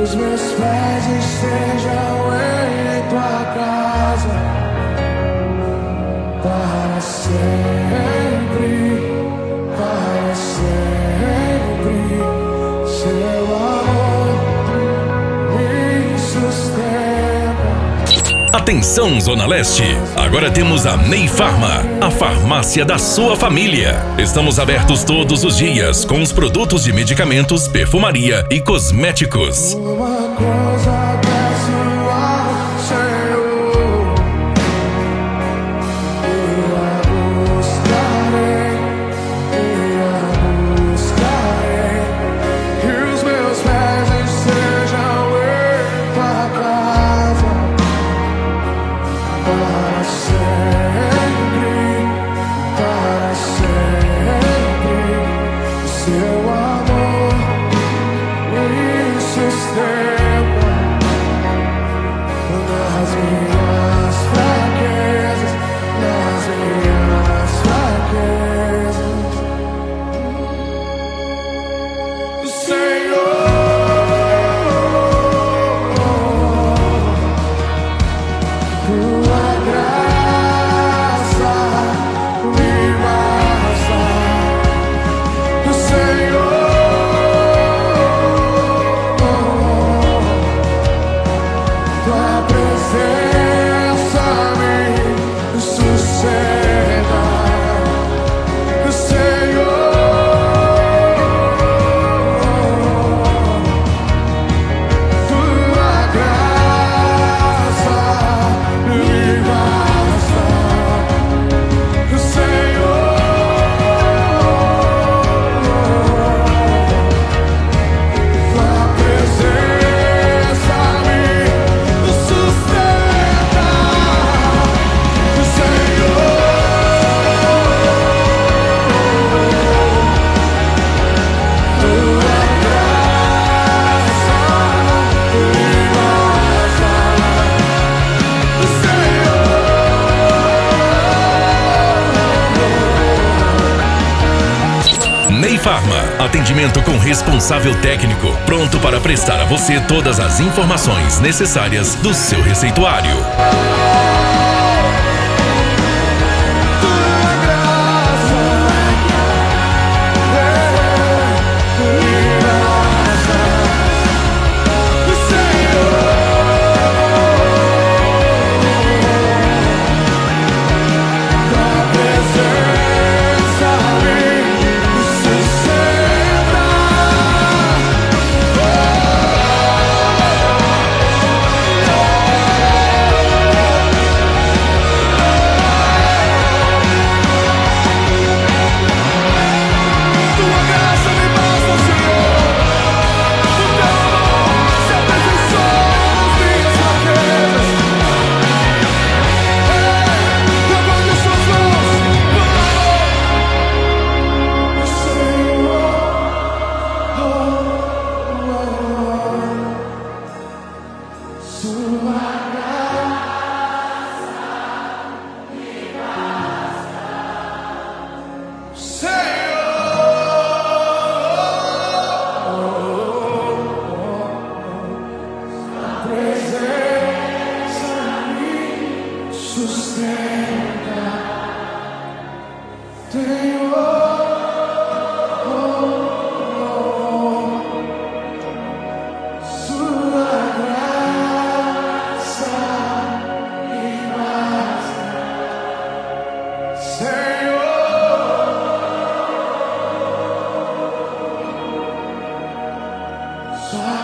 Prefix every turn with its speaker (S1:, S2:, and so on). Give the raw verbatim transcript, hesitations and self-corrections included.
S1: os meus pés estejam em tua casa para sempre, para sempre. Seu amor me sustenta.
S2: Atenção, Zona Leste! Agora temos a Ney Farma, a farmácia da sua família. Estamos abertos todos os dias com os produtos de medicamentos, perfumaria e cosméticos.
S1: Uma coisa peço ao Senhor, eu a buscarei, eu a buscarei, que os meus pés estejam em tua casa para sempre, para sempre. Seu amor me sustenta nas minhas fraquezas, nas minhas fraquezas. Senhor, tua graça me basta. Senhor, tua presença me sustenta. Senhor, tua graça me basta. Senhor, tua presença me sustenta. Senhor, tua graça me basta.
S2: Ney Farma, atendimento com responsável técnico, pronto para prestar a você todas as informações necessárias do seu receituário.
S1: Sustenta, Senhor, sua graça me basta. Senhor, sua